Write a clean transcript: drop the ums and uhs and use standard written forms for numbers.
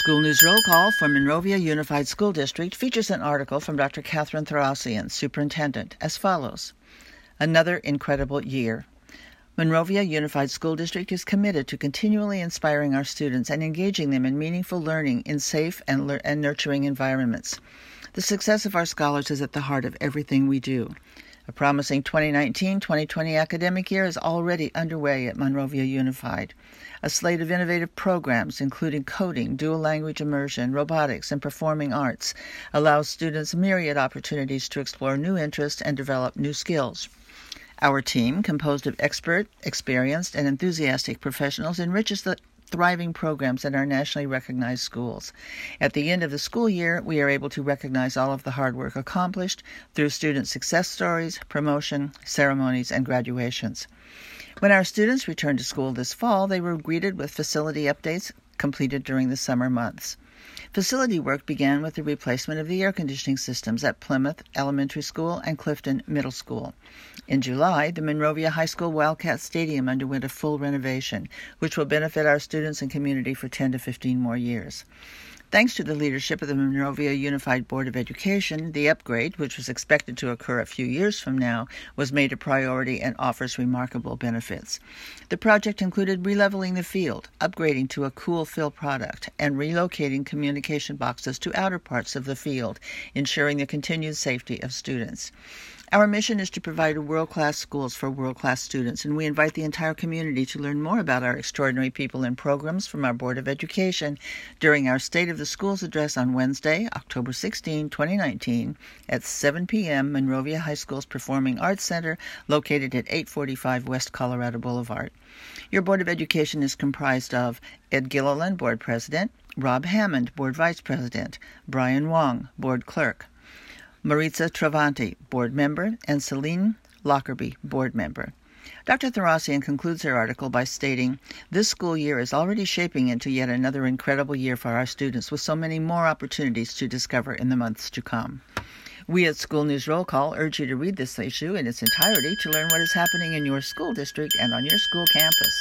School News Roll Call from Monrovia Unified School District features an article from Dr. Catherine Tharassian, Superintendent, as follows. Another incredible year. Monrovia Unified School District is committed to continually inspiring our students and engaging them in meaningful learning in safe and nurturing environments. The success of our scholars is at the heart of everything we do. A promising 2019-2020 academic year is already underway at Monrovia Unified. A slate of innovative programs, including coding, dual language immersion, robotics, and performing arts, allows students myriad opportunities to explore new interests and develop new skills. Our team, composed of expert, experienced, and enthusiastic professionals, enriches the thriving programs in our nationally recognized schools. At the end of the school year, we are able to recognize all of the hard work accomplished through student success stories, promotion, ceremonies, and graduations. When our students returned to school this fall, they were greeted with facility updates completed during the summer months. Facility work began with the replacement of the air conditioning systems at Plymouth Elementary School and Clifton Middle School. In July, the Monrovia High School Wildcat Stadium underwent a full renovation, which will benefit our students and community for 10 to 15 more years. Thanks to the leadership of the Monrovia Unified Board of Education, the upgrade, which was expected to occur a few years from now, was made a priority and offers remarkable benefits. The project included releveling the field, upgrading to a cool fill product, and relocating communication boxes to outer parts of the field, ensuring the continued safety of students. Our mission is to provide world-class schools for world-class students, and we invite the entire community to learn more about our extraordinary people and programs from our Board of Education during our State of the Schools address on Wednesday, October 16, 2019, at 7 p.m. Monrovia High School's Performing Arts Center, located at 845 West Colorado Boulevard. Your Board of Education is comprised of Ed Gilliland, Board President, Rob Hammond, Board Vice President, Brian Wong, Board Clerk, Maritza Travanti, Board Member, and Celine Lockerbie, Board Member. Dr. Tharassian concludes her article by stating, "This school year is already shaping into yet another incredible year for our students, with so many more opportunities to discover in the months to come." We at School News Roll Call urge you to read this issue in its entirety to learn what is happening in your school district and on your school campus.